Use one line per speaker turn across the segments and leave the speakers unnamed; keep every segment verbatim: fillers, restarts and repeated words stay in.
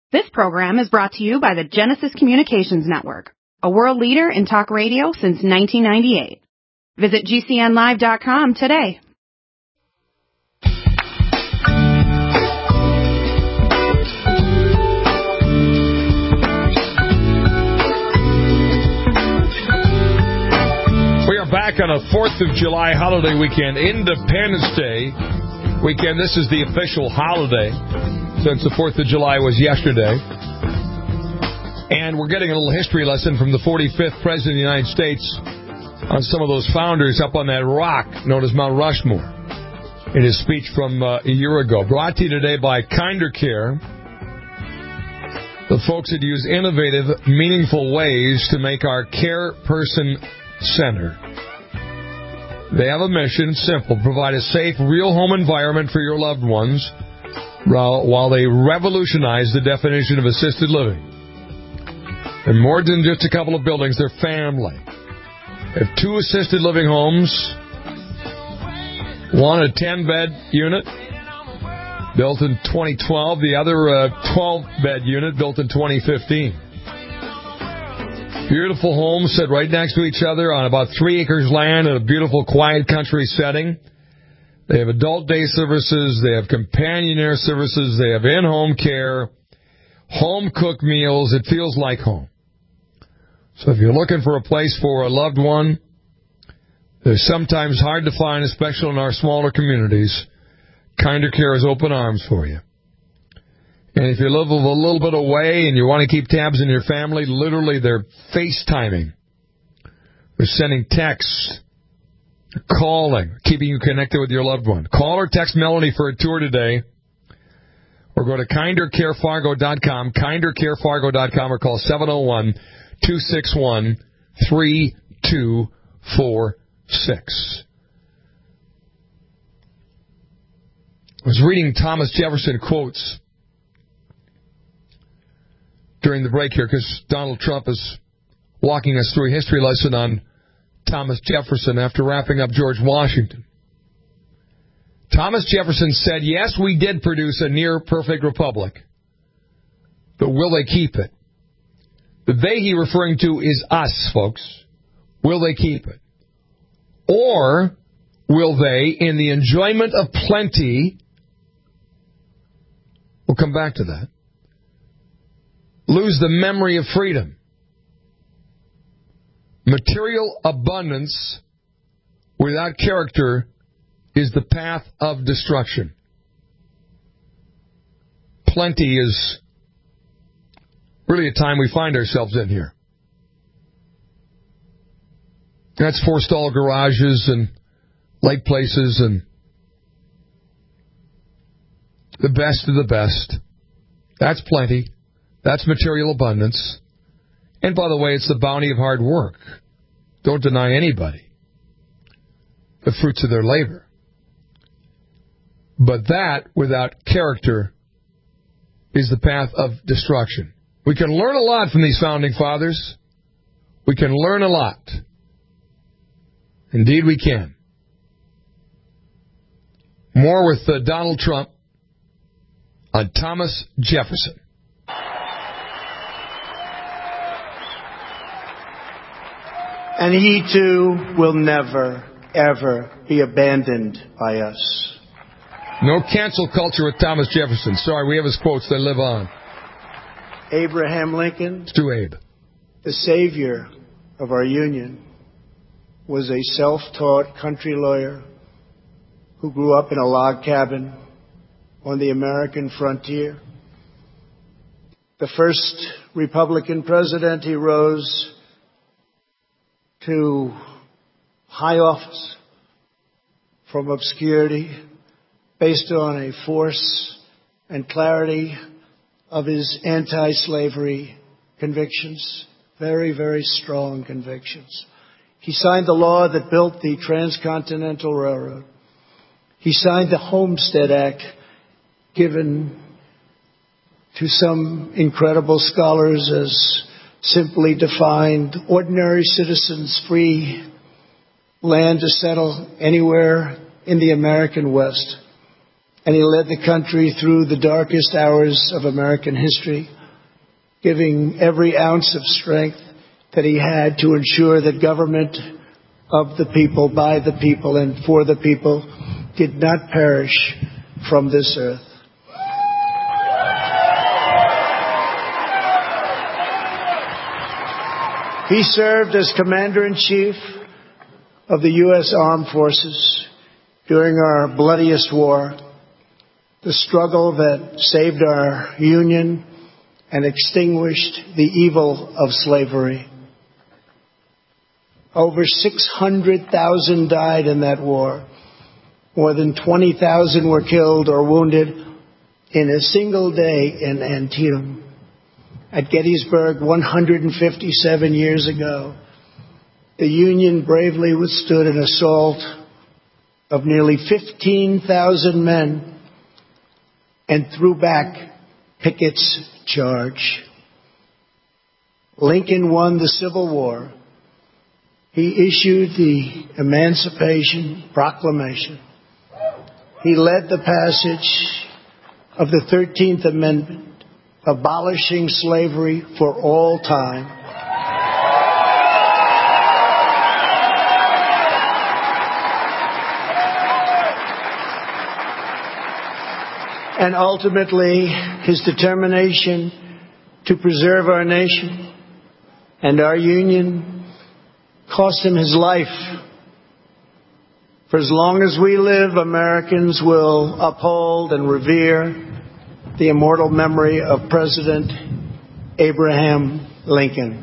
This program is brought to you by the Genesis Communications Network, a world leader in talk radio since nineteen ninety-eight. Visit G C N live dot com today.
We are back on a fourth of July holiday weekend, Independence Day weekend. This is the official holiday, since the fourth of July was yesterday. And we're getting a little history lesson from the forty-fifth President of the United States on some of those founders up on that rock known as Mount Rushmore in his speech from uh, a year ago. Brought to you today by Kinder Care, the folks that use innovative, meaningful ways to make our care person center. They have a mission, simple, provide a safe, real home environment for your loved ones while they revolutionize the definition of assisted living. They're more than just a couple of buildings, they're family. They have two assisted living homes, one a ten-bed unit built in twenty twelve, the other a twelve-bed unit built in twenty fifteen. Beautiful homes set right next to each other on about three acres land in a beautiful, quiet country setting. They have adult day services. They have companionaire services. They have in-home care, home-cooked meals. It feels like home. So if you're looking for a place for a loved one, they're sometimes hard to find, especially in our smaller communities. Kinder Care has open arms for you. And if you live a little bit away and you want to keep tabs on your family, literally they're FaceTiming. They're sending texts. They're calling, keeping you connected with your loved one. Call or text Melanie for a tour today. Or go to kinder care fargo dot com, kinder care fargo dot com, or call seven oh one, two six one, three two four six. I was reading Thomas Jefferson quotes during the break here because Donald Trump is walking us through a history lesson on Thomas Jefferson after wrapping up George Washington. Thomas Jefferson said, yes, we did produce a near-perfect republic, but will they keep it? The they he referring to is us, folks. Will they keep it? Or will they, in the enjoyment of plenty, we'll come back to that, lose the memory of freedom? Material abundance without character is the path of destruction. Plenty is really a time we find ourselves in here. That's four-stall garages and lake places and the best of the best. That's plenty. That's material abundance. And by the way, it's the bounty of hard work. Don't deny anybody the fruits of their labor. But that, without character, is the path of destruction. We can learn a lot from these founding fathers. We can learn a lot. Indeed, we can. More with uh, Donald Trump on Thomas Jefferson.
And he, too, will never, ever be abandoned by us.
No cancel culture with Thomas Jefferson. Sorry, we have his quotes. They live on.
Abraham Lincoln,
it's to Abe,
the savior of our union, was a self-taught country lawyer who grew up in a log cabin on the American frontier. The first Republican president, he rose to high office from obscurity based on a force and clarity of his anti-slavery convictions, very, very strong convictions. He signed the law that built the Transcontinental Railroad. He signed the Homestead Act, given to some incredible scholars as simply defined ordinary citizens free land to settle anywhere in the American West. and he led the country through the darkest hours of American history, giving every ounce of strength that he had to ensure that government of the people, by the people, and for the people did not perish from this earth. He served as Commander-in-Chief of the U S Armed Forces during our bloodiest war, the struggle that saved our Union and extinguished the evil of slavery. Over six hundred thousand died in that war. More than twenty thousand were killed or wounded in a single day in Antietam. At Gettysburg, one hundred fifty-seven years ago, the Union bravely withstood an assault of nearly fifteen thousand men and threw back Pickett's charge. Lincoln won the Civil War. He issued the Emancipation Proclamation. He led the passage of the thirteenth Amendment, abolishing slavery for all time. And ultimately, his determination to preserve our nation and our Union cost him his life. For as long as we live, Americans will uphold and revere the immortal memory of President Abraham Lincoln.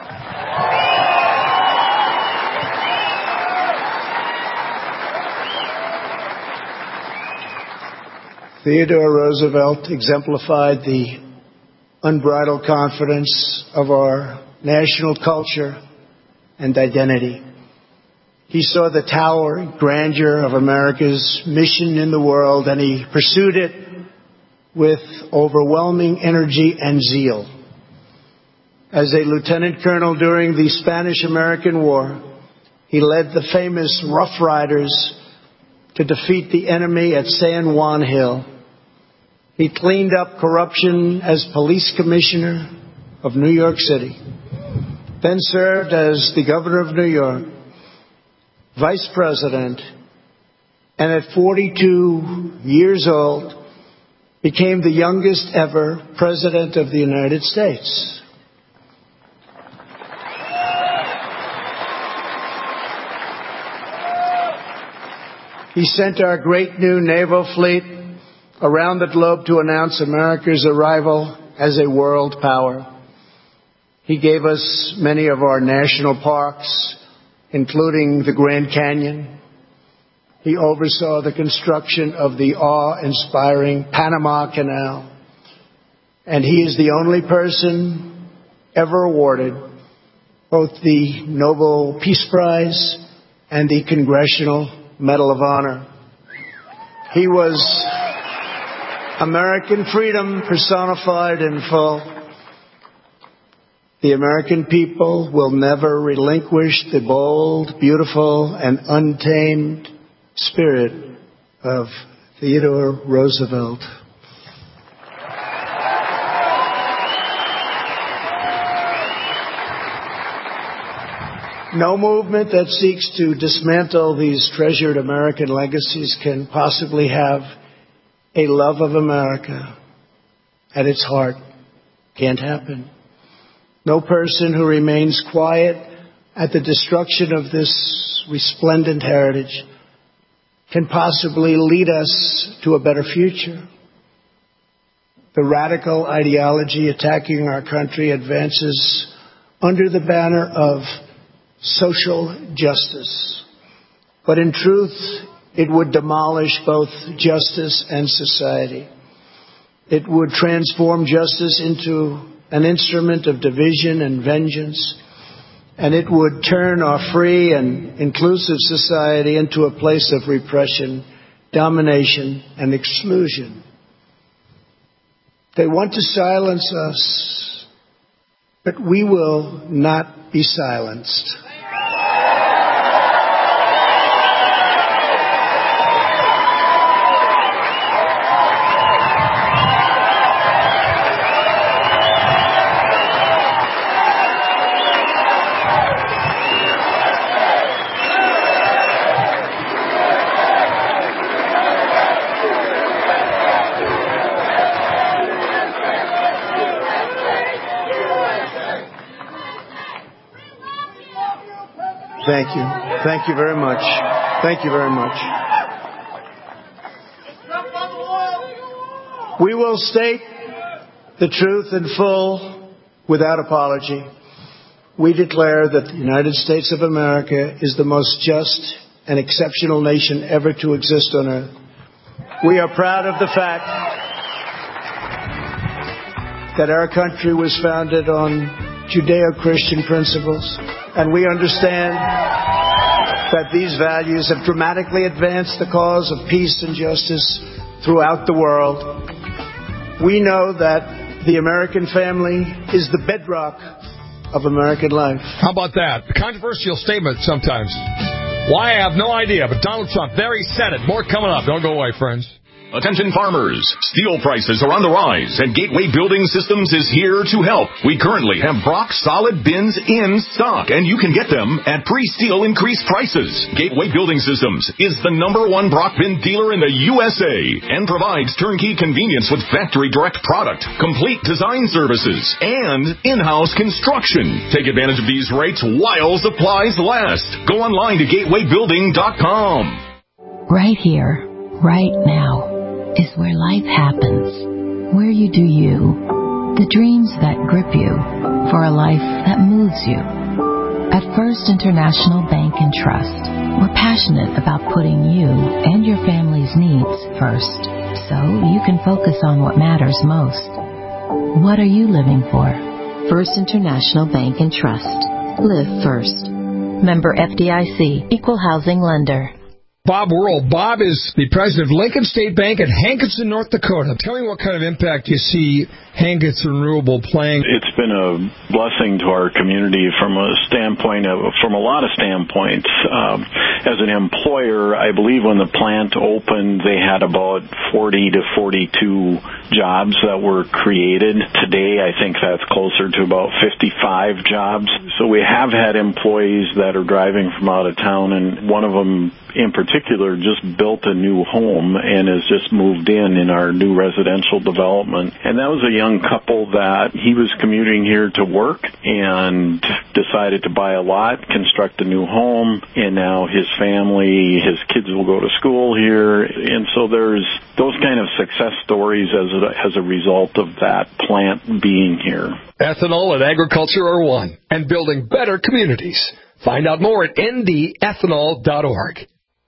Theodore Roosevelt exemplified the unbridled confidence of our national culture and identity. He saw the towering grandeur of America's mission in the world, and he pursued it with overwhelming energy and zeal. As a lieutenant colonel during the Spanish-American War, he led the famous Rough Riders to defeat the enemy at San Juan Hill. He cleaned up corruption as police commissioner of New York City, then served as the governor of New York, vice president, and at forty-two years old, became the youngest ever president of the United States. He sent our great new naval fleet around the globe to announce America's arrival as a world power. He gave us many of our national parks, including the Grand Canyon. He oversaw the construction of the awe-inspiring Panama Canal. And he is the only person ever awarded both the Nobel Peace Prize and the Congressional Medal of Honor. He was American freedom personified in full. The American people will never relinquish the bold, beautiful, and untamed spirit of Theodore Roosevelt. No movement that seeks to dismantle these treasured American legacies can possibly have a love of America at its heart. Can't happen. No person who remains quiet at the destruction of this resplendent heritage can possibly lead us to a better future. The radical ideology attacking our country advances under the banner of social justice. But in truth, it would demolish both justice and society. It would transform justice into an instrument of division and vengeance, and it would turn our free and inclusive society into a place of repression, domination, and exclusion. They want to silence us, but we will not be silenced. Thank you. Thank you very much. Thank you very much. We will state the truth in full without apology. We declare that the United States of America is the most just and exceptional nation ever to exist on earth. We are proud of the fact that our country was founded on Judeo-Christian principles, and we understand that these values have dramatically advanced the cause of peace and justice throughout the world. We know that the American family is the bedrock of American life.
How about that? A controversial statement sometimes. Why, I have no idea, but Donald Trump, there he said it. More coming up. Don't go away, friends.
Attention farmers, steel prices are on the rise and Gateway Building Systems is here to help. We currently have Brock solid bins in stock and you can get them at pre-steel increased prices. Gateway Building Systems is the number one Brock bin dealer in the U S A and provides turnkey convenience with factory direct product, complete design services, and in-house construction. Take advantage of these rates while supplies last. Go online to gateway building dot com.
Right here, right now, is where life happens, where you do you, the dreams that grip you for a life that moves you. At First International Bank and Trust, we're passionate about putting you and your family's needs first, so you can focus on what matters most. What are you living for? First International Bank and Trust. Live first. Member F D I C, Equal Housing Lender.
Bob Worrell. Bob is the president of Lincoln State Bank in Hankinson, North Dakota. Tell me what kind of impact you see Hankinson Renewable playing.
It's been a blessing to our community from a standpoint of, from a lot of standpoints. Um, as an employer, I believe when the plant opened, they had about forty to forty-two jobs that were created. Today, I think that's closer to about fifty-five jobs. So we have had employees that are driving from out of town, and one of them in particular just built a new home and has just moved in in our new residential development. And that was a young couple that he was commuting here to work and decided to buy a lot, construct a new home, and now his family, his kids will go to school here. And so there's those kind of success stories as a, as a result of that plant being here.
Ethanol and agriculture are one, and building better communities. Find out more at N D ethanol dot org.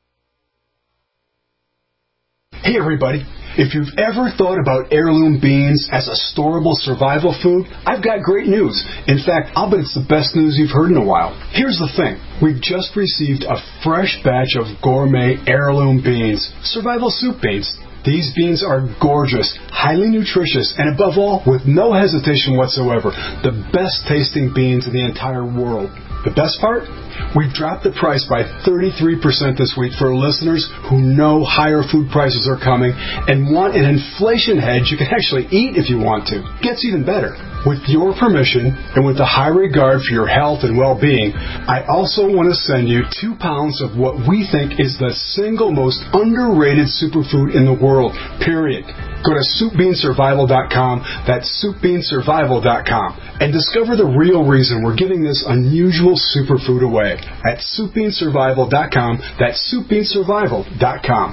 Hey everybody, if you've ever thought about heirloom beans as a storable survival food, I've got great news. In fact, I'll bet it's the best news you've heard in a while. Here's the thing. We've just received a fresh batch of gourmet heirloom beans, survival soup beans. These beans are gorgeous, highly nutritious, and above all, with no hesitation whatsoever, the best tasting beans in the entire world. The best part? We've dropped the price by thirty-three percent this week for listeners who know higher food prices are coming and want an inflation hedge you can actually eat if you want to. Gets even better. With your permission and with a high regard for your health and well-being, I also want to send you two pounds of what we think is the single most underrated superfood in the world, period. Go to soup bean survival dot com, that's soup bean survival dot com, and discover the real reason we're giving this unusual superfood away at soup bean survival dot com, that's soup bean survival dot com.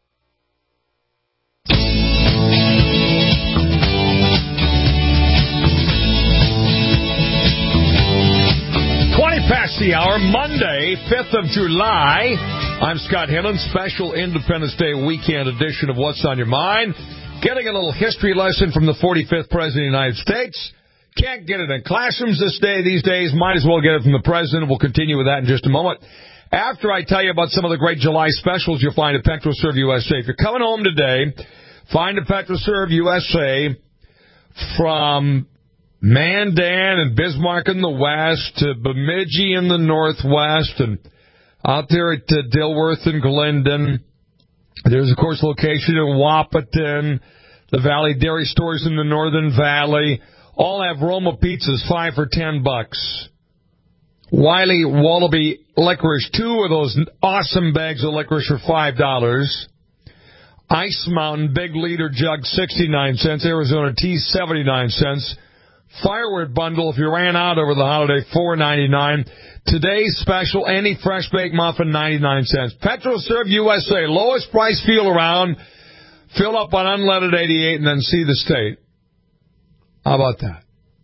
twenty past the hour, Monday, fifth of July. I'm Scott Hillen, special Independence Day weekend edition of What's on Your Mind. Getting a little history lesson from the forty-fifth President of the United States. Can't get it in classrooms this day, these days. Might as well get it from the President. We'll continue with that in just a moment. After I tell you about some of the great July specials you'll find at PetroServe U S A. If you're coming home today, find a PetroServe U S A from Mandan and Bismarck in the west to Bemidji in the northwest and out there at uh, Dilworth and Glendon. There's, of course, location in Wahpeton, the Valley Dairy Stores in the Northern Valley. All have Roma pizzas, five for ten bucks. Wiley Wallaby licorice, two of those awesome bags of licorice for five dollars. Ice Mountain Big Liter Jug, sixty-nine cents. Arizona Tea, seventy-nine cents. Firewood bundle, if you ran out over the holiday, four ninety-nine. Today's special, any fresh baked muffin, ninety-nine cents. PetroServe U S A, lowest price fuel around. Fill up on unleaded eighty-eight and then see the state. How about that?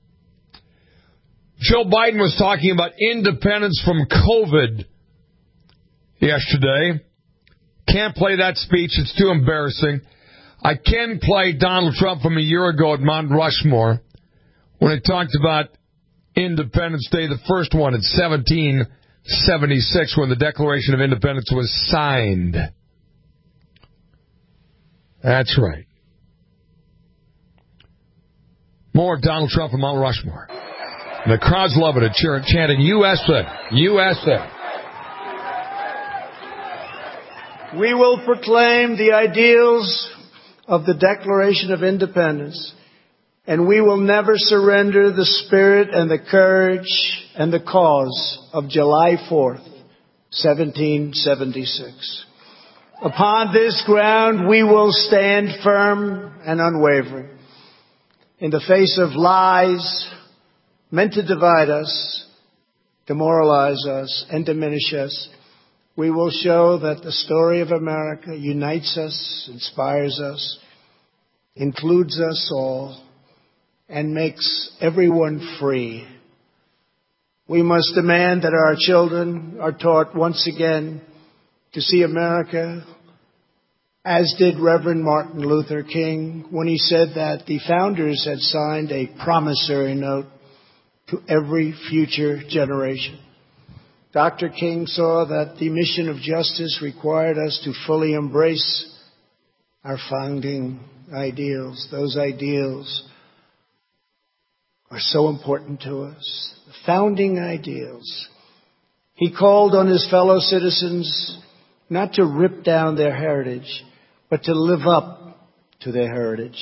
Joe Biden was talking about independence from COVID yesterday. Can't play that speech. It's too embarrassing. I can play Donald Trump from a year ago at Mount Rushmore when he talked about Independence Day, the first one in seventeen seventy-six when the Declaration of Independence was signed. That's right. More of Donald Trump from Mount Rushmore. And the crowd's loving it, cheering, chanting, U S A, U S A.
We will proclaim the ideals of the Declaration of Independence, and we will never surrender the spirit and the courage and the cause of July fourth, seventeen seventy-six. Upon this ground, we will stand firm and unwavering. In the face of lies meant to divide us, demoralize us, and diminish us, we will show that the story of America unites us, inspires us, includes us all, and makes everyone free. We must demand that our children are taught once again to see America as did Reverend Martin Luther King when he said that the founders had signed a promissory note to every future generation. Doctor King saw that the mission of justice required us to fully embrace our founding ideals. Those ideals are so important to us. The founding ideals. He called on his fellow citizens not to rip down their heritage, but to live up to their heritage.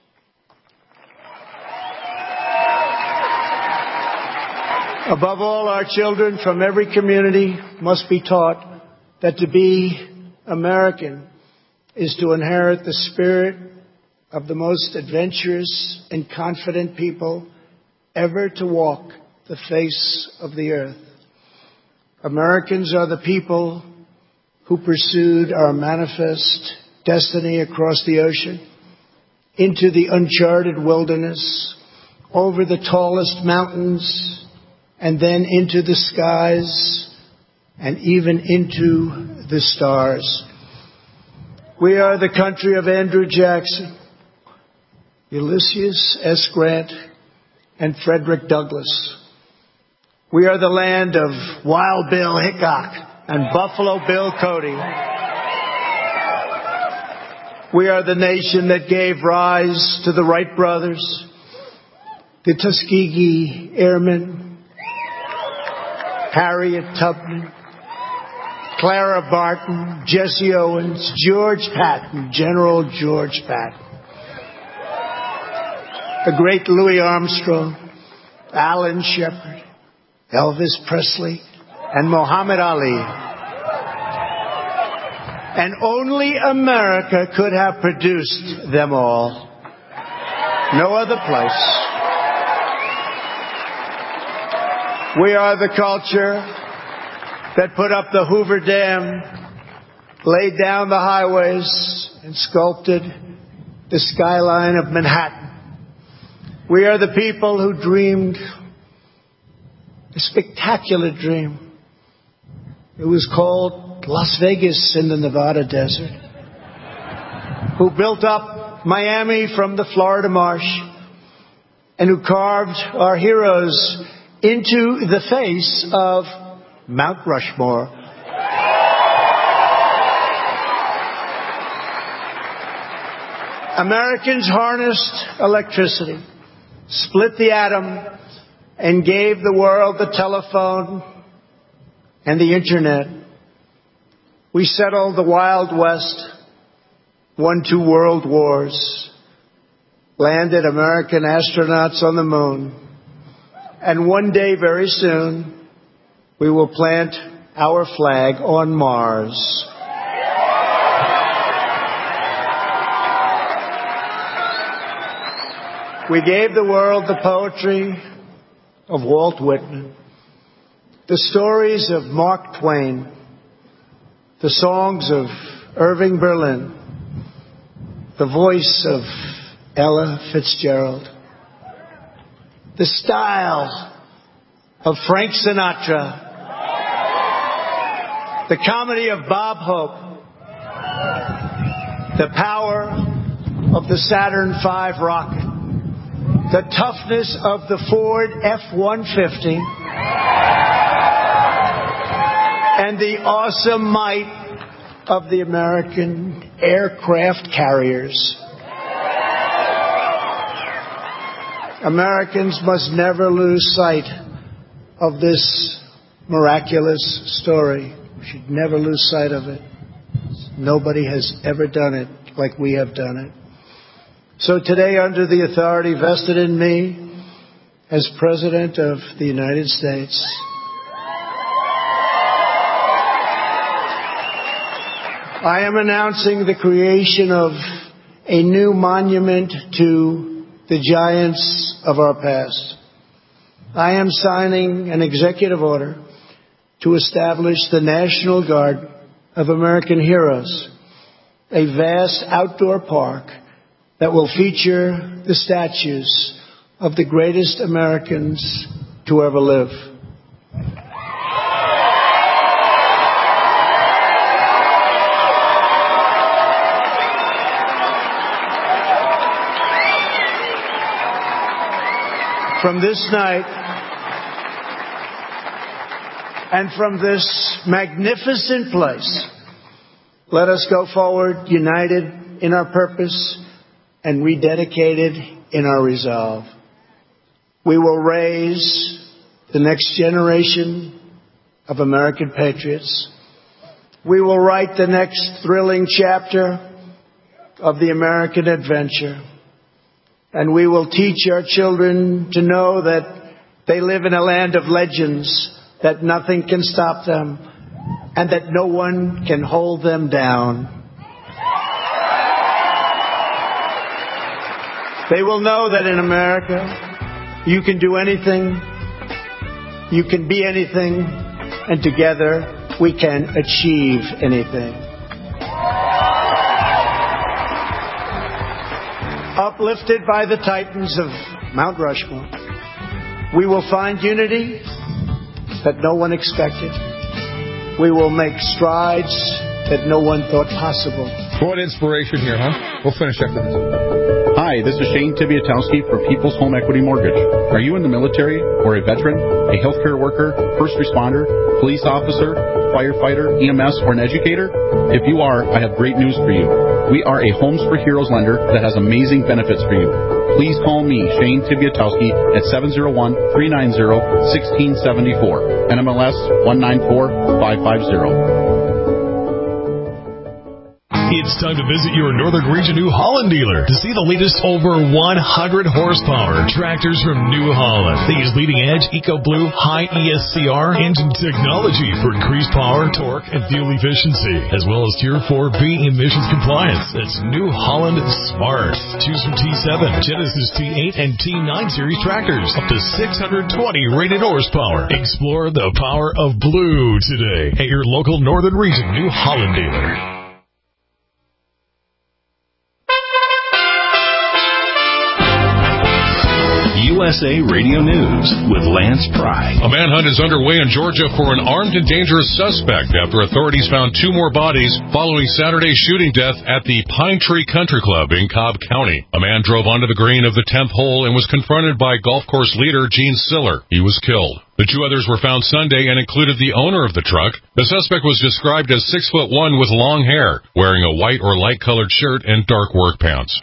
Above all, our children from every community must be taught that to be American is to inherit the spirit of the most adventurous and confident people ever to walk the face of the earth. Americans are the people who pursued our manifest destiny across the ocean, into the uncharted wilderness, over the tallest mountains, and then into the skies, and even into the stars. We are the country of Andrew Jackson, Ulysses S. Grant, and Frederick Douglass. We are the land of Wild Bill Hickok and Buffalo Bill Cody. We are the nation that gave rise to the Wright brothers, the Tuskegee Airmen, Harriet Tubman, Clara Barton, Jesse Owens, George Patton, General George Patton, the great Louis Armstrong, Alan Shepard, Elvis Presley, and Muhammad Ali. And only America could have produced them all. No other place. We are the culture that put up the Hoover Dam, laid down the highways, and sculpted the skyline of Manhattan. We are the people who dreamed a spectacular dream. It was called Las Vegas in the Nevada desert. Who built up Miami from the Florida marsh, and who carved our heroes into the face of Mount Rushmore. Americans harnessed electricity, split the atom, and gave the world the telephone and the internet. We settled the Wild West, won two world wars, landed American astronauts on the moon, and one day very soon we will plant our flag on Mars. We gave the world the poetry of Walt Whitman, the stories of Mark Twain, the songs of Irving Berlin, the voice of Ella Fitzgerald, the style of Frank Sinatra, the comedy of Bob Hope, the power of the Saturn five rocket, the toughness of the Ford F one fifty, and the awesome might of the American aircraft carriers. Americans must never lose sight of this miraculous story. We should never lose sight of it. Nobody has ever done it like we have done it. So today, under the authority vested in me as President of the United States, I am announcing the creation of a new monument to the giants of our past. I am signing an executive order to establish the National Guard of American Heroes, a vast outdoor park that will feature the statues of the greatest Americans to ever live. From this night, and from this magnificent place, let us go forward united in our purpose and rededicated in our resolve. We will raise the next generation of American patriots. We will write the next thrilling chapter of the American adventure. And we will teach our children to know that they live in a land of legends, that nothing can stop them, and that no one can hold them down. They will know that in America, you can do anything, you can be anything, and together we can achieve anything. Uplifted by the titans of Mount Rushmore, we will find unity that no one expected. We will make strides that no one thought possible.
What inspiration here, huh? We'll finish after this.
Hi, this is Shane Tibiatowski for People's Home Equity Mortgage. Are you in the military or a veteran, a healthcare worker, first responder, police officer, firefighter, E M S, or an educator? If you are, I have great news for you. We are a Homes for Heroes lender that has amazing benefits for you. Please call me, Shane Tibiatowski, at seven oh one, three nine zero, one six seven four, N M L S one nine four five five zero.
It's time to visit your Northern Region New Holland dealer to see the latest over one hundred horsepower tractors from New Holland. They use leading-edge EcoBlue high E S C R engine technology for increased power, torque, and fuel efficiency, as well as Tier four B emissions compliance. It's New Holland Smart. Choose from T seven, Genesis T eight, and T nine series tractors, up to six hundred twenty rated horsepower. Explore the power of blue today at your local Northern Region New Holland dealer.
U S A Radio News with Lance Pry.
A manhunt is underway in Georgia for an armed and dangerous suspect after authorities found two more bodies following Saturday's shooting death at the Pine Tree Country Club in Cobb County. A man drove onto the green of the tenth hole and was confronted by golf course leader Gene Siller. He was killed. The two others were found Sunday and included the owner of the truck. The suspect was described as six foot one with long hair, wearing a white or light-colored shirt and dark work pants.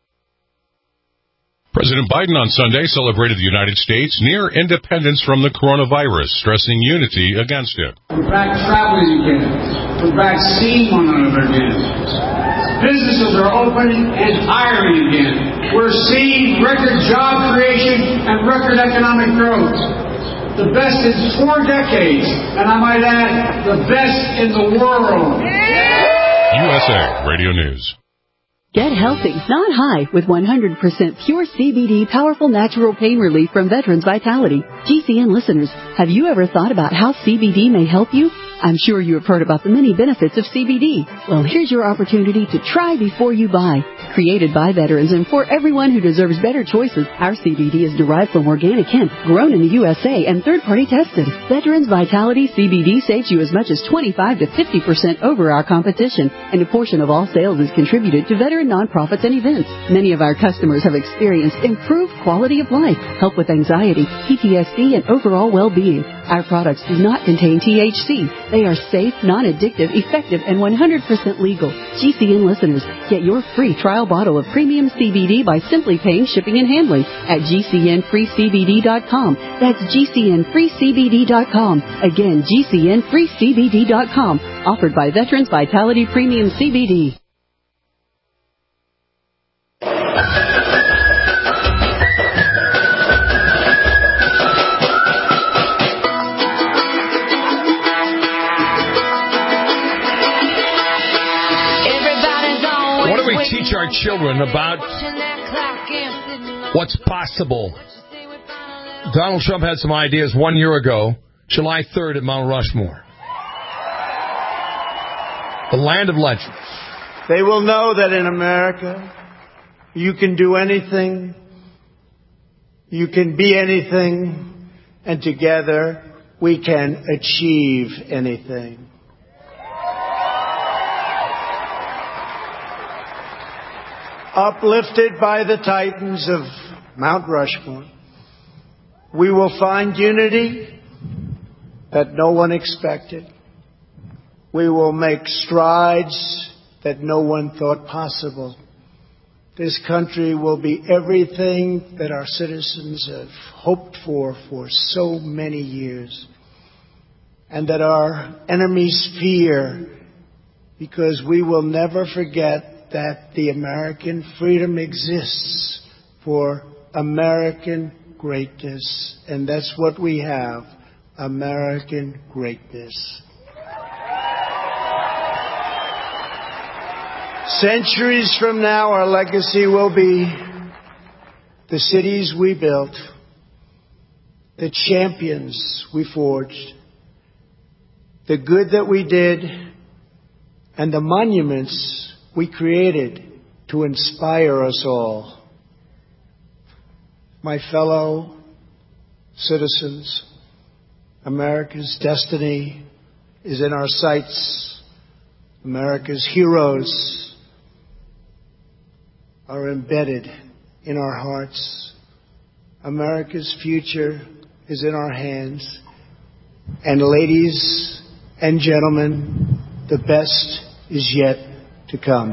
President Biden on Sunday celebrated the United States near independence from the coronavirus, stressing unity against it.
We're back traveling again. We're back seeing one another again. Businesses are open and hiring again. We're seeing record job creation and record economic growth. The best in four decades, and I might add, the best in the world.
U S A Radio News.
Get healthy, not high, with one hundred percent pure C B D powerful natural pain relief from Veterans Vitality. G C N listeners, have you ever thought about how C B D may help you? I'm sure you have heard about the many benefits of C B D. Well, here's your opportunity to try before you buy. Created by veterans and for everyone who deserves better choices, our C B D is derived from organic hemp, grown in the U S A, and third-party tested. Veterans Vitality C B D saves you as much as twenty-five to fifty percent over our competition, and a portion of all sales is contributed to veteran nonprofits and events. Many of our customers have experienced improved quality of life, help with anxiety, P T S D, and overall well-being. Our products do not contain T H C. They are safe, non-addictive, effective, and one hundred percent legal. G C N listeners, get your free trial bottle of premium C B D by simply paying shipping and handling at G C N free C B D dot com. That's G C N free C B D dot com. Again, G C N free C B D dot com. Offered by Veterans Vitality Premium C B D.
Teach our children about what's possible. Donald Trump had some ideas one year ago, July third at Mount Rushmore. The land of legends.
They will know that in America, you can do anything, you can be anything, and together we can achieve anything. Uplifted by the titans of Mount Rushmore, we will find unity that no one expected. We will make strides that no one thought possible. This country will be everything that our citizens have hoped for for so many years, and that our enemies fear, because we will never forget that the American freedom exists for American greatness. And that's what we have, American greatness. Centuries from now, our legacy will be the cities we built, the champions we forged, the good that we did, and the monuments we created to inspire us all. My fellow citizens, America's destiny is in our sights. America's heroes are embedded in our hearts. America's future is in our hands. And ladies and gentlemen, the best is yet to come.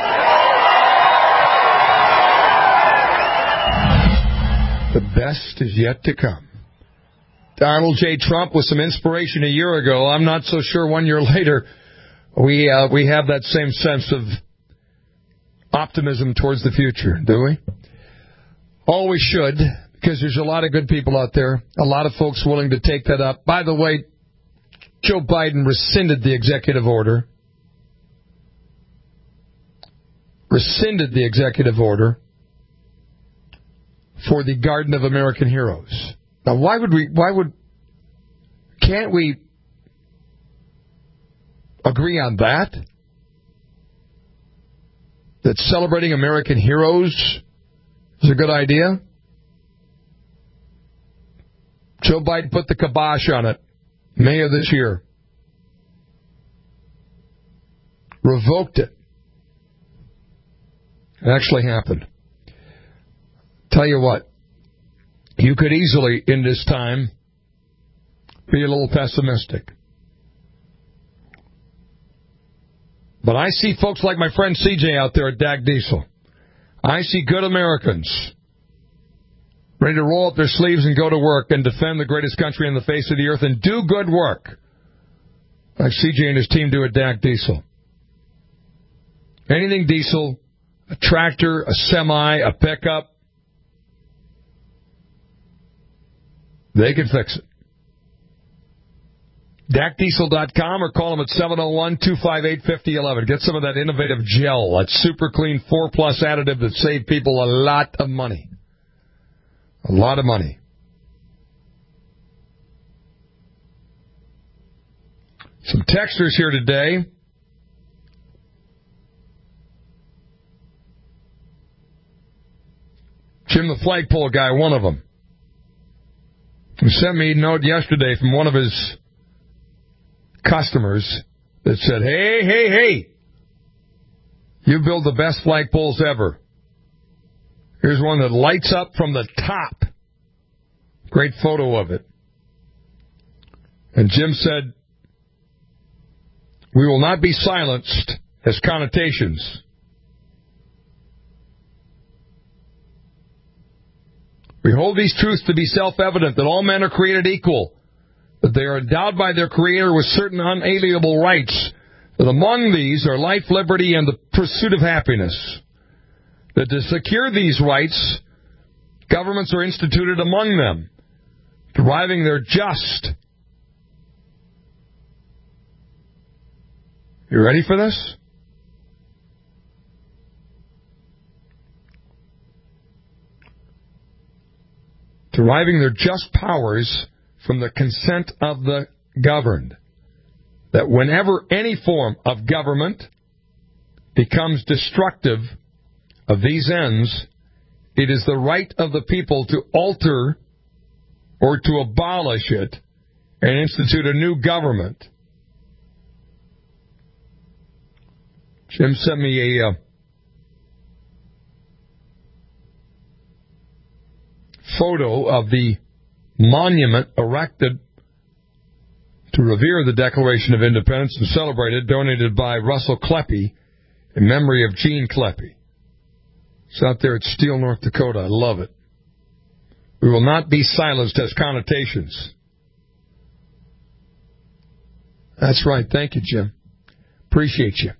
The best is yet to come. Donald J. Trump with some inspiration a year ago. I'm not so sure one year later we uh, we have that same sense of optimism towards the future, do we? Oh, we should, because there's a lot of good people out there, a lot of folks willing to take that up. By the way, Joe Biden rescinded the executive order. rescinded the executive order for the Garden of American Heroes. Now, why would we, why would, can't we agree on that? That celebrating American heroes is a good idea? Joe Biden put the kibosh on it May of this year. Revoked it. It actually happened. Tell you what, you could easily, in this time, be a little pessimistic. But I see folks like my friend C J out there at D A C Diesel. I see good Americans ready to roll up their sleeves and go to work and defend the greatest country on the face of the earth and do good work, like C J and his team do at D A C Diesel. Anything diesel, a tractor, a semi, a pickup, they can fix it. D A C diesel dot com or call them at seven oh one, two five eight, five oh one one. Get some of that innovative gel, that super clean four plus additive that saved people a lot of money. A lot of money. Some texters here today. Jim the flagpole guy, one of them, who sent me a note yesterday from one of his customers that said, hey, hey, hey, you build the best flagpoles ever. Here's one that lights up from the top. Great photo of it. And Jim said, we will not be silenced as connotations. We hold these truths to be self-evident, that all men are created equal, that they are endowed by their Creator with certain unalienable rights, that among these are life, liberty, and the pursuit of happiness, that to secure these rights, governments are instituted among them, deriving their just. You ready for this? Deriving their just powers from the consent of the governed. That whenever any form of government becomes destructive of these ends, it is the right of the people to alter or to abolish it and institute a new government. Jim sent me a uh, photo of the monument erected to revere the Declaration of Independence and celebrate it, donated by Russell Kleppe in memory of Gene Kleppe. It's out there at Steele, North Dakota. I love it. We will not be silenced as connotations. That's right. Thank you, Jim. Appreciate you.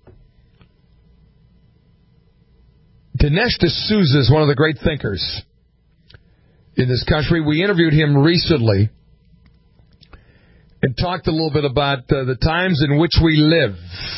Dinesh D'Souza is one of the great thinkers in this country. We interviewed him recently and talked a little bit about uh, the times in which we live.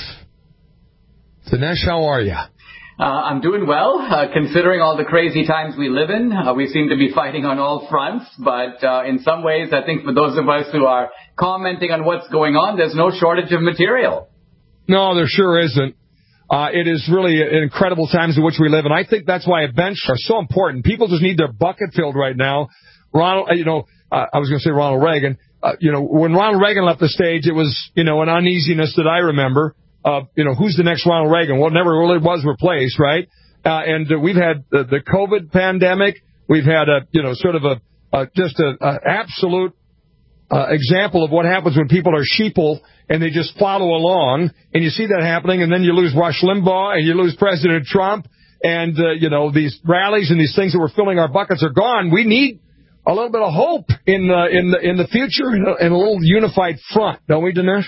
Dinesh, how are you?
Uh, I'm doing well, uh, considering all the crazy times we live in. Uh, we seem to be fighting on all fronts, but uh, in some ways, I think for those of us who are commenting on what's going on, there's no shortage of material.
No, there sure isn't. Uh, it is really incredible times in which we live, and I think that's why events are so important. People just need their bucket filled right now. Ronald, you know, uh, I was going to say Ronald Reagan. Uh, you know, when Ronald Reagan left the stage, it was, you know, an uneasiness that I remember. Uh, you know, who's the next Ronald Reagan? Well, it never really was replaced, right? Uh, and uh, we've had the, the COVID pandemic. We've had a, you know, sort of a, uh, just a, a absolute uh, example of what happens when people are sheeple and they just follow along, and you see that happening, and then you lose Rush Limbaugh, and you lose President Trump, and, uh, you know, these rallies and these things that were filling our buckets are gone. We need a little bit of hope in the, in the, in the future and a, and a little unified front, don't we, Dinesh?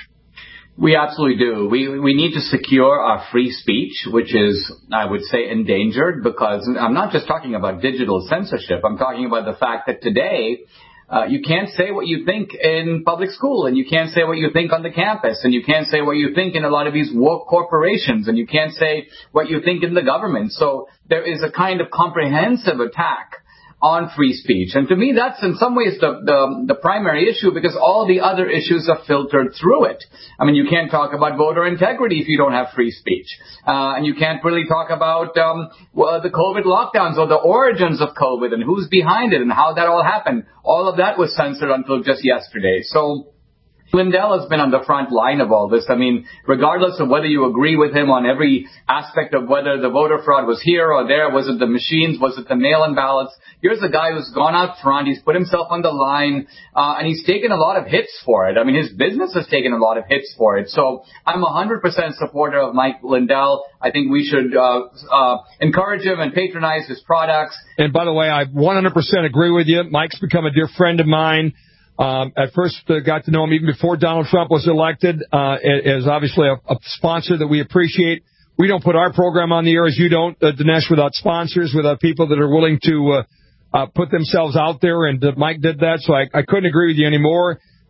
We absolutely do. We we need to secure our free speech, which is, I would say, endangered, because I'm not just talking about digital censorship. I'm talking about the fact that today, Uh, you can't say what you think in public school, and you can't say what you think on the campus, and you can't say what you think in a lot of these woke corporations, and you can't say what you think in the government. So there is a kind of comprehensive attack on free speech. And to me, that's in some ways the, the, the primary issue, because all the other issues are filtered through it. I mean, you can't talk about voter integrity if you don't have free speech. Uh, and you can't really talk about um, well, the COVID lockdowns or the origins of COVID and who's behind it and how that all happened. All of that was censored until just yesterday. So Lindell has been on the front line of all this. I mean, regardless of whether you agree with him on every aspect of whether the voter fraud was here or there, was it the machines, was it the mail-in ballots, here's a guy who's gone out front, he's put himself on the line, uh, and he's taken a lot of hits for it. I mean, his business has taken a lot of hits for it. So I'm one hundred percent supporter of Mike Lindell. I think we should uh, uh, encourage him and patronize his products.
And by the way, I one hundred percent agree with you. Mike's become a dear friend of mine. Um, at first, uh, got to know him even before Donald Trump was elected, uh, as obviously a, a sponsor that we appreciate. We don't put our program on the air as you don't, uh, Dinesh, without sponsors, without people that are willing to uh, uh, put themselves out there, and uh, Mike did that, so I, I couldn't agree with you anymore.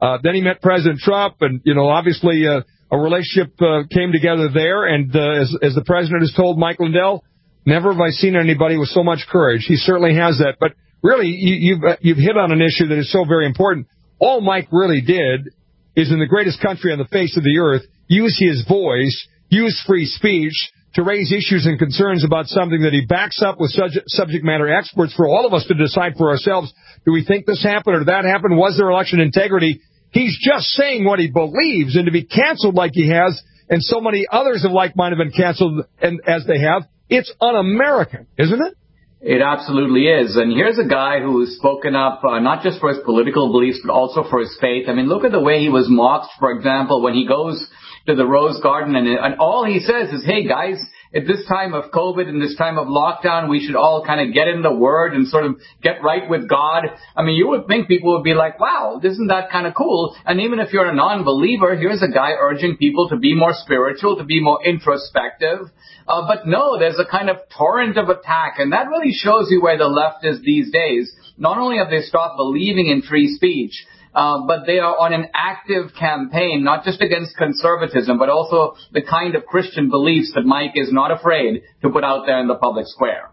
Uh, then he met President Trump, and, you know, obviously uh, a relationship uh, came together there. And uh, as, as the president has told Mike Lindell, never have I seen anybody with so much courage. He certainly has that. But really, you, you've, uh, you've hit on an issue that is so very important. All Mike really did is, in the greatest country on the face of the earth, use his voice, use free speech to raise issues and concerns about something that he backs up with subject, subject matter experts for all of us to decide for ourselves. Do we think this happened or that happened? Was there election integrity? He's just saying what he believes, and to be canceled like he has, and so many others of like mind have been canceled and as they have, it's un-American, isn't it?
It absolutely is. And here's a guy who has spoken up uh, not just for his political beliefs, but also for his faith. I mean, look at the way he was mocked, for example, when he goes to the Rose Garden, and, and all he says is, hey, guys, at this time of COVID and this time of lockdown, we should all kind of get in the Word and sort of get right with God. I mean, you would think people would be like, wow, isn't that kind of cool? And even if you're a non-believer, here's a guy urging people to be more spiritual, to be more introspective. Uh, but no, there's a kind of torrent of attack, and that really shows you where the left is these days. Not only have they stopped believing in free speech, Uh, but they are on an active campaign, not just against conservatism, but also the kind of Christian beliefs that Mike is not afraid to put out there in the public square.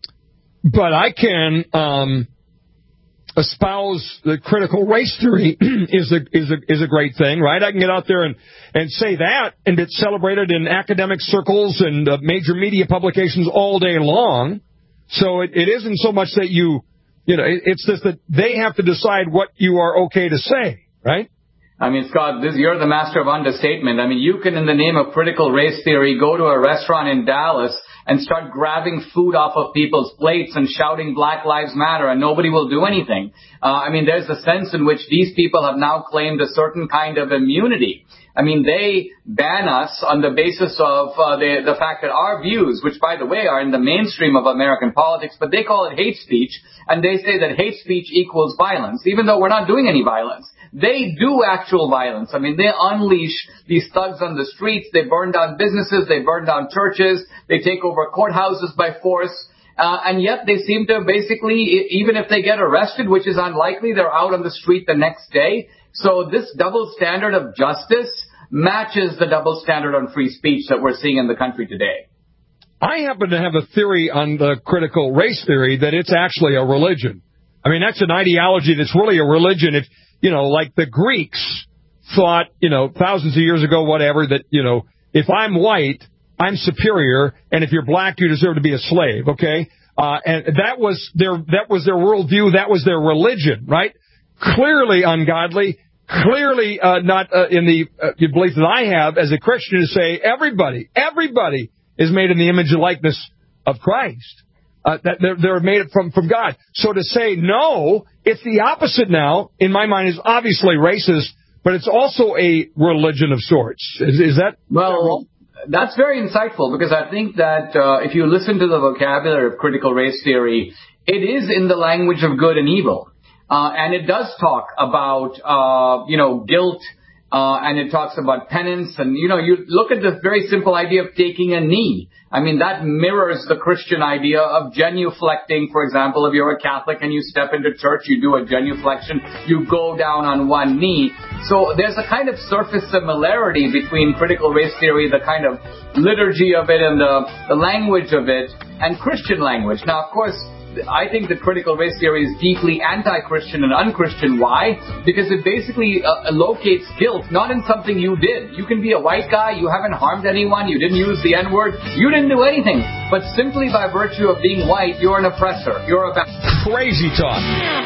But I can um, espouse the critical race theory is a, is a is a great thing, right? I can get out there and, and say that, and it's celebrated in academic circles and uh, major media publications all day long. So it, it isn't so much that you... You know, it's just that they have to decide what you are okay to say, right?
I mean, Scott, this, you're the master of understatement. I mean, you can, in the name of critical race theory, go to a restaurant in Dallas and start grabbing food off of people's plates and shouting Black Lives Matter, and nobody will do anything. Uh, I mean, there's a sense in which these people have now claimed a certain kind of immunity. I mean, they ban us on the basis of uh, the, the fact that our views, which, by the way, are in the mainstream of American politics, but they call it hate speech, and they say that hate speech equals violence, even though we're not doing any violence. They do actual violence. I mean, they unleash these thugs on the streets. They burn down businesses. They burn down churches. They take over courthouses by force. Uh, and yet they seem to basically, even if they get arrested, which is unlikely, they're out on the street the next day. So this double standard of justice matches the double standard on free speech that we're seeing in the country today.
I happen to have a theory on the critical race theory that it's actually a religion. I mean, that's an ideology that's really a religion. If, you know, like the Greeks thought, you know, thousands of years ago, whatever, that, you know, if I'm white, I'm superior, and if you're black, you deserve to be a slave, okay? Uh, and that was their, that was their worldview, that was their religion, right? Clearly ungodly. Clearly uh, not uh, in the uh, belief that I have as a Christian to say everybody, everybody is made in the image and likeness of Christ. Uh, that they're, they're made from, from God. So to say no, it's the opposite now, in my mind, is obviously racist, but it's also a religion of sorts. Is, is that...
Well, that's very insightful, because I think that uh, if you listen to the vocabulary of critical race theory, it is in the language of good and evil. Uh, and it does talk about, uh, you know, guilt, uh, and it talks about penance. And, you know, you look at the very simple idea of taking a knee. I mean, that mirrors the Christian idea of genuflecting. For example, if you're a Catholic and you step into church, you do a genuflection, you go down on one knee. So there's a kind of surface similarity between critical race theory, the kind of liturgy of it and the, the language of it, and Christian language. Now, of course, I think that critical race theory is deeply anti-Christian and un-Christian. Why? Because it basically uh, locates guilt, not in something you did. You can be a white guy, you haven't harmed anyone, you didn't use the N-word, you didn't do anything. But simply by virtue of being white, you're an oppressor. You're a... Ba-
Crazy talk.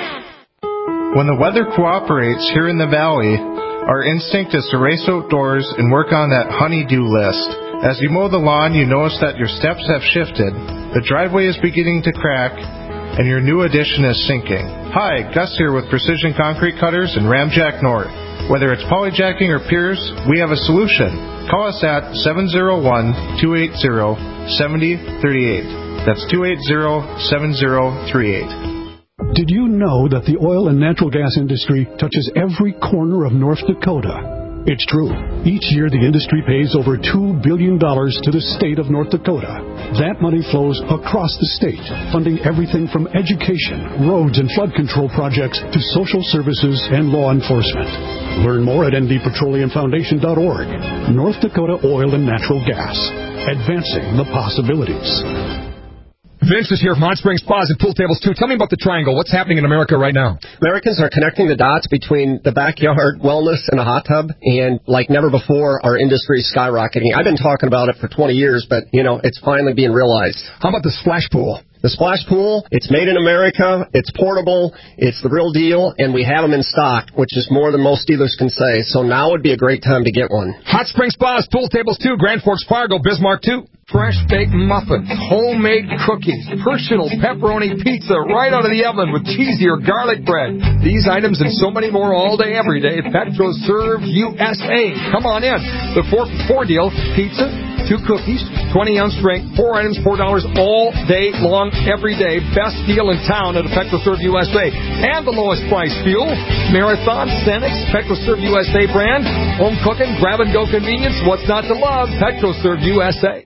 When the weather cooperates here in the valley, our instinct is to race outdoors and work on that honey-do list. As you mow the lawn, you notice that your steps have shifted, the driveway is beginning to crack, and your new addition is sinking. Hi, Gus here with Precision Concrete Cutters and Ramjack North. Whether it's polyjacking or piers, we have a solution. Call us at seven oh one, two eight zero, seven oh three eight. That's two eight zero, seven oh three eight.
Did you know that the oil and natural gas industry touches every corner of North Dakota? It's true. Each year, the industry pays over two billion dollars to the state of North Dakota. That money flows across the state, funding everything from education, roads, and flood control projects to social services and law enforcement. Learn more at N D petroleum foundation dot org. North Dakota Oil and Natural Gas. Advancing the possibilities.
Vince is here from Hot Springs Spas and Pool Tables, too. Tell me about the triangle. What's happening in America right now?
Americans are connecting the dots between the backyard wellness and a hot tub, and like never before, our industry is skyrocketing. I've been talking about it for twenty years, but, you know, it's finally being realized.
How about the splash pool?
The splash pool, it's made in America, it's portable, it's the real deal, and we have them in stock, which is more than most dealers can say. So now would be a great time to get one.
Hot Springs Spas, Pool Tables, too. Grand Forks, Fargo, Bismarck, too. Fresh baked muffins, homemade cookies, personal pepperoni pizza right out of the oven with cheesy or garlic bread. These items and so many more all day, every day. PetroServe U S A. Come on in. The four for four deal, pizza, two cookies, twenty ounce drink, four items, four dollars all day long, every day. Best deal in town at a PetroServe U S A. And the lowest price fuel, Marathon, Cenex, PetroServe U S A brand, home cooking, grab-and-go convenience. What's not to love? PetroServe U S A.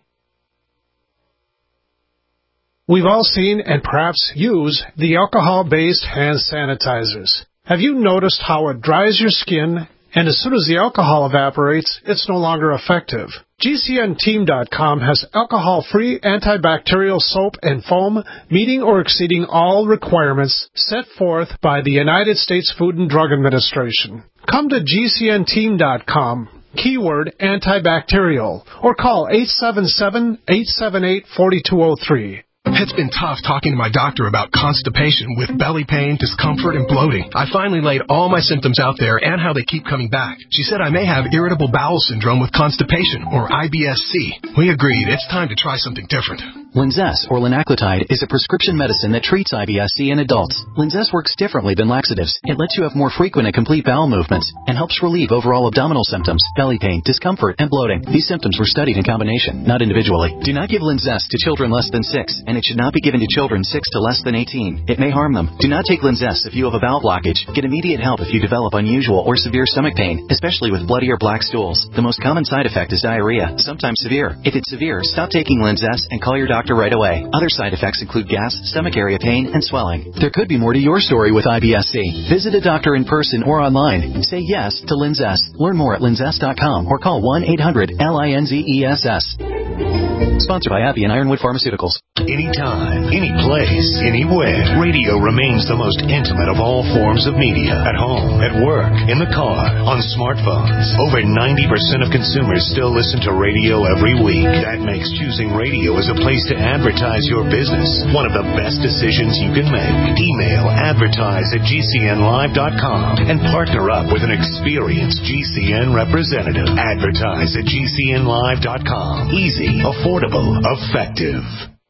We've all seen and perhaps use the alcohol-based hand sanitizers. Have you noticed how it dries your skin, and as soon as the alcohol evaporates, it's no longer effective? G C N team dot com has alcohol-free antibacterial soap and foam meeting or exceeding all requirements set forth by the United States Food and Drug Administration. Come to G C N team dot com, keyword antibacterial, or call eight seven seven, eight seven eight, four two zero three.
It's been tough talking to my doctor about constipation with belly pain, discomfort, and bloating. I finally laid all my symptoms out there and how they keep coming back. She said I may have irritable bowel syndrome with constipation, or I B S C. We agreed it's time to try something different.
Linzess, or linaclotide, is a prescription medicine that treats I B S C in adults. Linzess works differently than laxatives. It lets you have more frequent and complete bowel movements and helps relieve overall abdominal symptoms, belly pain, discomfort, and bloating. These symptoms were studied in combination, not individually. Do not give Linzess to children less than six, and it should not be given to children six to less than eighteen. It may harm them. Do not take Linzess if you have a bowel blockage. Get immediate help if you develop unusual or severe stomach pain, especially with bloody or black stools. The most common side effect is diarrhea, sometimes severe. If it's severe, stop taking Linzess and call your doctor right away. Other side effects include gas, stomach area pain, and swelling. There could be more to your story with I B S C. Visit a doctor in person or online. Say yes to Linzess. Learn more at linzess dot com or call one eight hundred L I N Z E S S. Sponsored by Abbey and Ironwood Pharmaceuticals.
Anytime, any place, anywhere, radio remains the most intimate of all forms of media. At home, at work, in the car, on smartphones. Over ninety percent of consumers still listen to radio every week. That makes choosing radio as a place to advertise your business one of the best decisions you can make. Email advertise at G C N live dot com and partner up with an experienced G C N representative. Advertise at G C N live dot com. Easy, affordable, effective.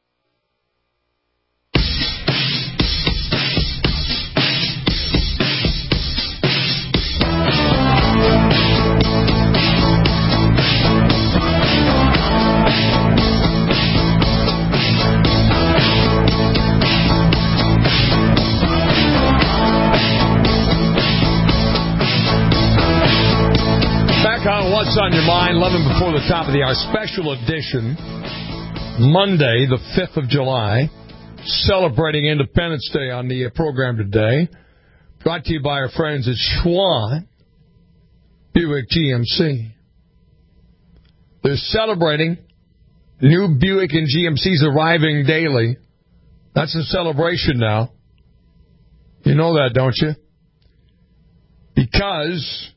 What's on your mind? eleven before the top of the hour. Special edition. Monday, the fifth of July. Celebrating Independence Day on the program today. Brought to you by our friends at Schwann Buick G M C. They're celebrating. New Buick and G M Cs arriving daily. That's a celebration now. You know that, don't you? Because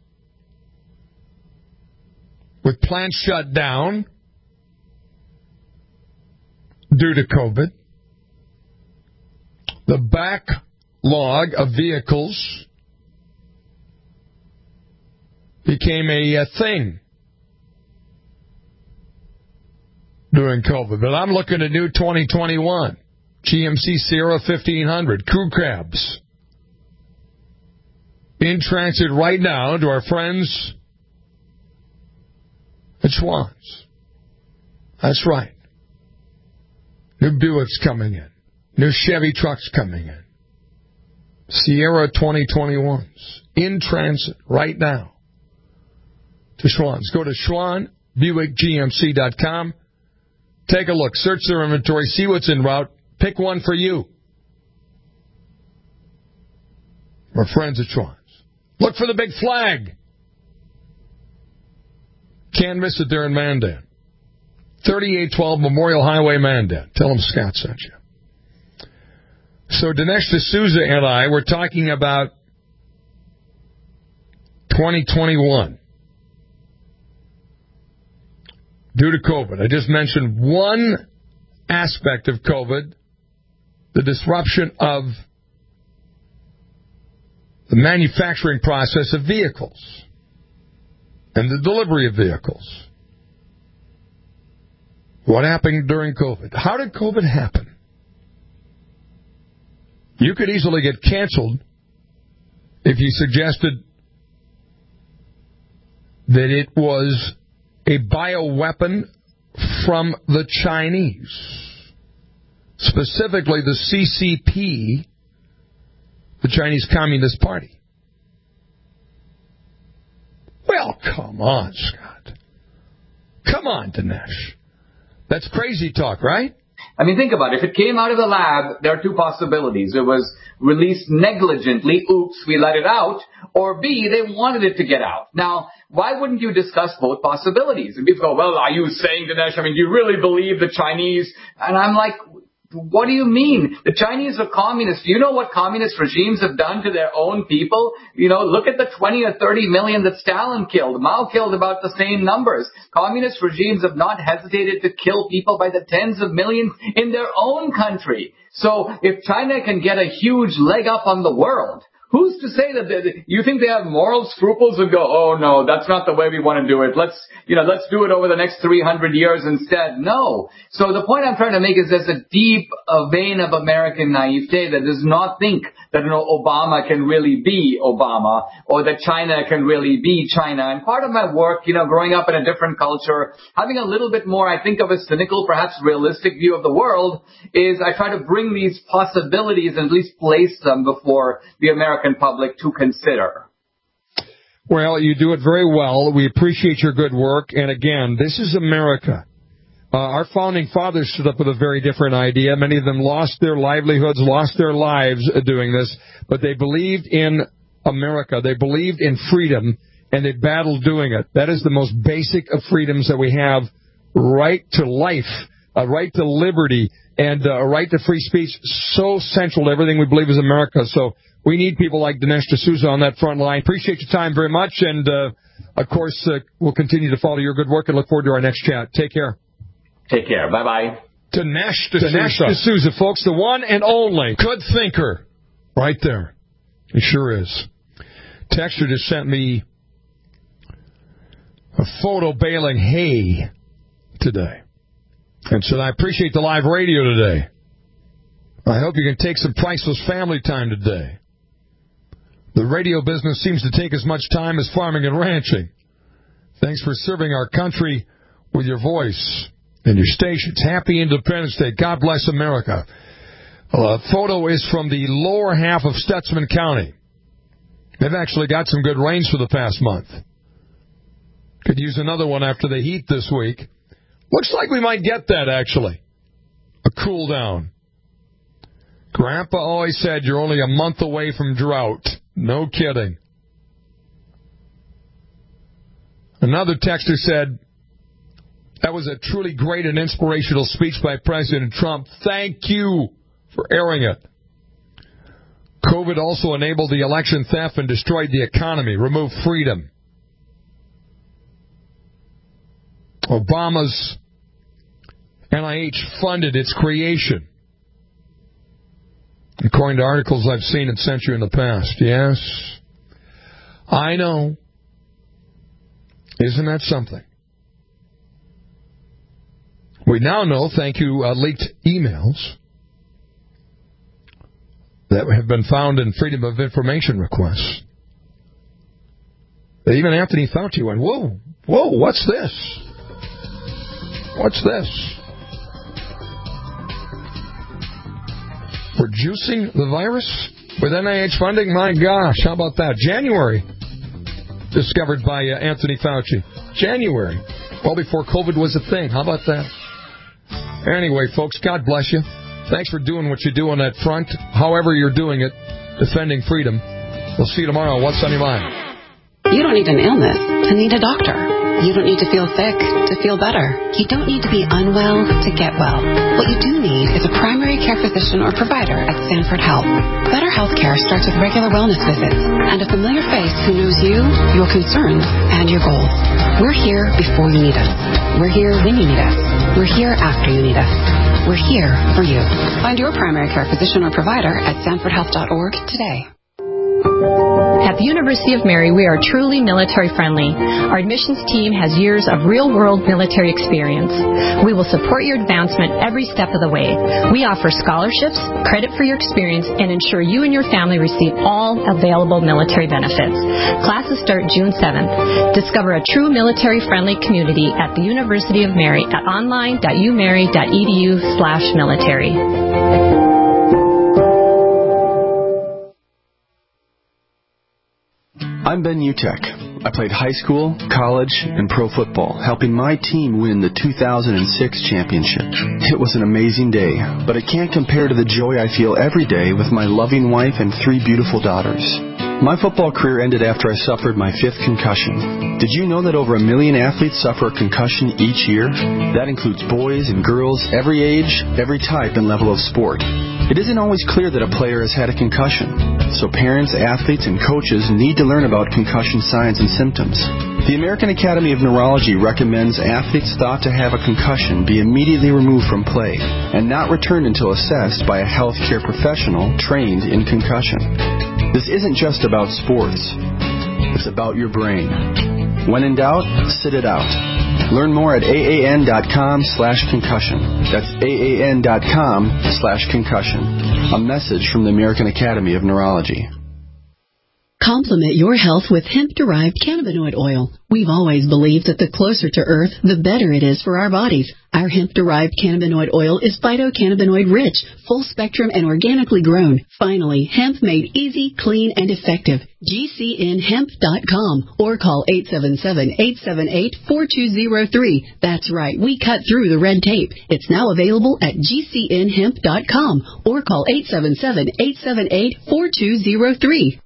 with plants shut down due to COVID, the backlog of vehicles became a, a thing during COVID. But I'm looking at new twenty twenty-one G M C Sierra fifteen hundred Crew Cabs in transit right now to our friends at Schwann's. That's right. New Buick's coming in. New Chevy trucks coming in. Sierra twenty twenty-ones in transit right now. to Schwann's. Go to Schwann Buick G M C dot com. Take a look. Search their inventory. See what's en route. Pick one for you. Our friends at Schwann's. Look for the big flag. Can't miss it there in Mandan. thirty-eight twelve Memorial Highway, Mandan. Tell them Scott sent you. So Dinesh D'Souza and I were talking about twenty twenty-one. Due to COVID. I just mentioned one aspect of COVID, the disruption of the manufacturing process of vehicles and the delivery of vehicles. What happened during COVID? How did COVID happen? You could easily get canceled if you suggested that it was a bioweapon from the Chinese, specifically the C C P, the Chinese Communist Party. Well, come on, Scott. Come on, Dinesh. That's crazy talk, right?
I mean, think about it. If it came out of the lab, there are two possibilities. It was released negligently, oops, we let it out, or B, they wanted it to get out. Now, why wouldn't you discuss both possibilities? And people go, well, are you saying, Dinesh, I mean, do you really believe the Chinese? And I'm like, what do you mean? The Chinese are communists. Do you know what communist regimes have done to their own people? You know, look at the twenty or thirty million that Stalin killed. Mao killed about the same numbers. Communist regimes have not hesitated to kill people by the tens of millions in their own country. So if China can get a huge leg up on the world, who's to say that they, you think they have moral scruples and go, oh no, that's not the way we want to do it. Let's, you know, let's do it over the next three hundred years instead. No. So the point I'm trying to make is there's a deep uh, vein of American naivete that does not think that, you know, Obama can really be Obama or that China can really be China. And part of my work, you know, growing up in a different culture, having a little bit more, I think of a cynical, perhaps realistic view of the world, is I try to bring these possibilities and at least place them before the American public to consider.
Well, you do it very well. We appreciate your good work. And again, this is America. Uh, our founding fathers stood up with a very different idea. Many of them lost their livelihoods, lost their lives doing this, but they believed in America. They believed in freedom, and they battled doing it. That is the most basic of freedoms that we have: right to life, a right to liberty, and uh, a right to free speech. So central to everything we believe is America. So we need people like Dinesh D'Souza on that front line. Appreciate your time very much, and uh, of course, uh, we'll continue to follow your good work and look forward to our next chat. Take care.
Take care. Bye-bye.
Dinesh D'Souza. Dinesh D'Souza, folks, the one and only good thinker right there. He sure is. Texter just sent me a photo baling hay today and said, I appreciate the live radio today. I hope you can take some priceless family time today. The radio business seems to take as much time as farming and ranching. Thanks for serving our country with your voice and your stations. Happy Independence Day. God bless America. A photo is from the lower half of Stutzman County. They've actually got some good rains for the past month. Could use another one after the heat this week. Looks like we might get that, actually. A cool down. Grandpa always said you're only a month away from drought. No kidding. Another texter said, that was a truly great and inspirational speech by President Trump. Thank you for airing it. COVID also enabled the election theft and destroyed the economy, removed freedom. Obama's N I H funded its creation, according to articles I've seen and sent you in the past. Yes, I know. Isn't that something? We now know, thank you, uh, leaked emails that have been found in Freedom of Information requests. That even Anthony Fauci went, whoa, whoa, what's this? What's this? We're juicing the virus with N I H funding? My gosh, how about that? January discovered by uh, Anthony Fauci. January, well before COVID was a thing. How about that? Anyway, folks, God bless you. Thanks for doing what you do on that front, however you're doing it, defending freedom. We'll see you tomorrow on What's on Your Mind.
You don't need an illness to need a doctor. You don't need to feel sick to feel better. You don't need to be unwell to get well. What you do need is a primary care physician or provider at Sanford Health. Better health care starts with regular wellness visits and a familiar face who knows you, your concerns, and your goals. We're here before you need us. We're here when you need us. We're here after you need us. We're here for you. Find your primary care physician or provider at sanford health dot org today.
At the University of Mary, we are truly military-friendly. Our admissions team has years of real-world military experience. We will support your advancement every step of the way. We offer scholarships, credit for your experience, and ensure you and your family receive all available military benefits. Classes start June seventh. Discover a true military-friendly community at the University of Mary at online dot u mary dot e d u slash military.
I'm Ben Utek. I played high school, college, and pro football, helping my team win the two thousand six championship. It was an amazing day, but it can't compare to the joy I feel every day with my loving wife and three beautiful daughters. My football career ended after I suffered my fifth concussion. Did you know that over a million athletes suffer a concussion each year? That includes boys and girls, every age, every type and level of sport. It isn't always clear that a player has had a concussion, so parents, athletes, and coaches need to learn about concussion signs and symptoms. The American Academy of Neurology recommends athletes thought to have a concussion be immediately removed from play and not returned until assessed by a healthcare professional trained in concussion. This isn't just about sports. It's about your brain. When in doubt, sit it out. Learn more at aan.com slash concussion. That's aan.com slash concussion. A message from the American Academy of Neurology.
Complement your health with hemp-derived cannabinoid oil. We've always believed that the closer to Earth, the better it is for our bodies. Our hemp-derived cannabinoid oil is phytocannabinoid-rich, full-spectrum, and organically grown. Finally, hemp made easy, clean, and effective. G C N hemp dot com or call eight seven seven, eight seven eight, four two zero three. That's right, we cut through the red tape. It's now available at G C N hemp dot com or call eight seven seven, eight seven eight, four two zero three.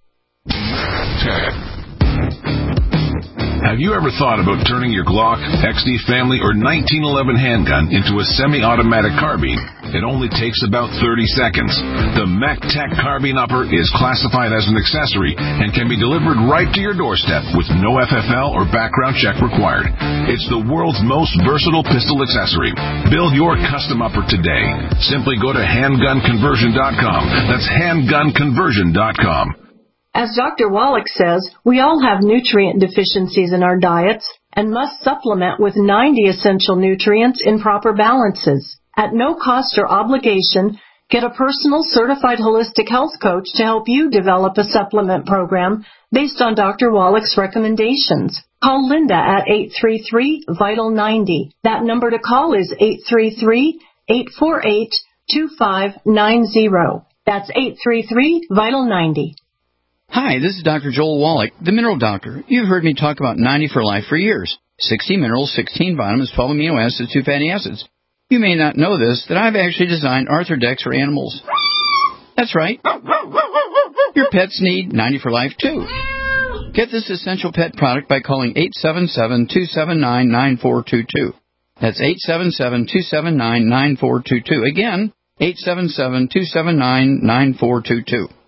Have you ever thought about turning your Glock, X D Family, or nineteen eleven handgun into a semi-automatic carbine? It only takes about thirty seconds. The MechTech Carbine Upper is classified as an accessory and can be delivered right to your doorstep with no F F L or background check required. It's the world's most versatile pistol accessory. Build your custom upper today. Simply go to handgun conversion dot com. That's handgun conversion dot com.
As Doctor Wallach says, we all have nutrient deficiencies in our diets and must supplement with ninety essential nutrients in proper balances. At no cost or obligation, get a personal certified holistic health coach to help you develop a supplement program based on Doctor Wallach's recommendations. Call Linda at eight three three, vital ninety. That number to call is eight three three, eight four eight, two five nine zero. That's eight three three, vital ninety.
Hi, this is Doctor Joel Wallach, the Mineral Doctor. You've heard me talk about ninety for Life for years. sixty minerals, sixteen vitamins, twelve amino acids, two fatty acids. You may not know this, that I've actually designed Arthrodex for animals. That's right. Your pets need ninety for Life, too. Get this essential pet product by calling eight seven seven, two seven nine, nine four two two. That's eight seven seven, two seven nine, nine four two two. Again, eight seven seven, two seven nine, nine four two two.